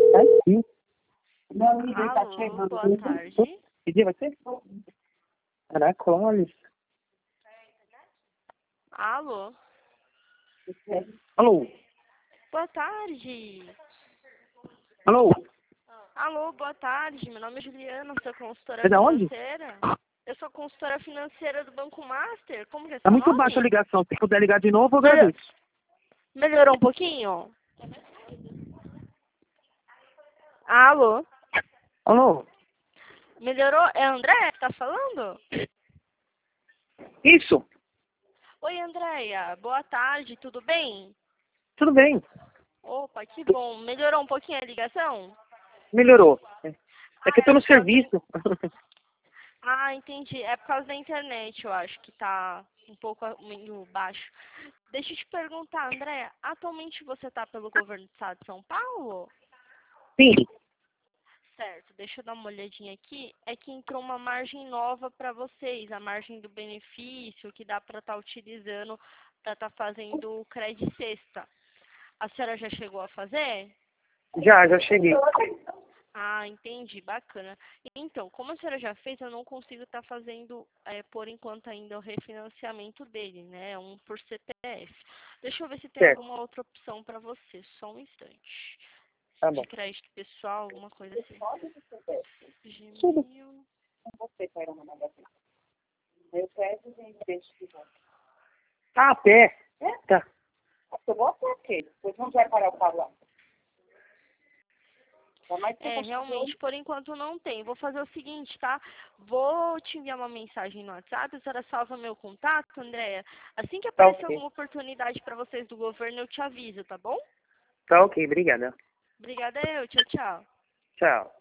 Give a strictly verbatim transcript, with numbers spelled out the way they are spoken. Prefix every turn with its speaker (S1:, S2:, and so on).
S1: Tá aqui.
S2: Alô, boa tarde.
S1: Que dia vai ser? Caraca, olha.
S2: Alô,
S1: Alô?
S2: boa tarde.
S1: Alô?
S2: Alô, boa tarde. Meu nome é Juliana, sou consultora
S1: É da onde?
S2: financeira. Eu sou consultora financeira do Banco Master. Como que é
S1: Tá
S2: seu
S1: muito baixa a
S2: nome?
S1: ligação. Se puder ligar de novo, eu
S2: Melhor-
S1: agradeço.
S2: Melhorou um pouquinho? Alô,
S1: Alô?
S2: melhorou? É André que tá falando?
S1: Isso.
S2: Oi, Andréia. Boa tarde, tudo bem?
S1: Tudo bem.
S2: Opa, que bom. Melhorou um pouquinho a ligação?
S1: Melhorou. É é que
S2: Ah,
S1: eu tô
S2: é
S1: no
S2: por causa da... in-
S1: serviço.
S2: Ah, entendi. É por causa da internet, eu acho que tá um pouco meio baixo. Deixa eu te perguntar, André, atualmente você está pelo governo do estado de São Paulo?
S1: Sim.
S2: Certo, deixa eu dar uma olhadinha aqui. É que entrou uma margem nova para vocês, a margem do benefício que dá para estar utilizando para estar fazendo o crédito sexta. A senhora já chegou a fazer?
S1: Já, já cheguei.
S2: Ah, entendi, bacana. Então, como a senhora já fez, eu não consigo estar fazendo, é, por enquanto, ainda o refinanciamento dele, né? Um por C P F. Deixa eu ver se tem
S1: Certo.
S2: alguma outra opção para você, só um instante.
S1: Tá
S2: De
S1: bom.
S2: crédito pessoal, alguma coisa assim.
S1: Tudo.
S2: Gmail.
S1: Tá a pé. Tá.
S2: É, realmente, por enquanto não tem. Vou fazer o seguinte, tá? Vou te enviar uma mensagem no WhatsApp, a senhora salva meu contato, Andréia. Assim que
S1: Tá
S2: aparecer
S1: ok.
S2: alguma oportunidade para vocês do governo, eu te aviso, tá bom?
S1: Tá ok, obrigada.
S2: Obrigada eu, tchau, tchau.
S1: Tchau.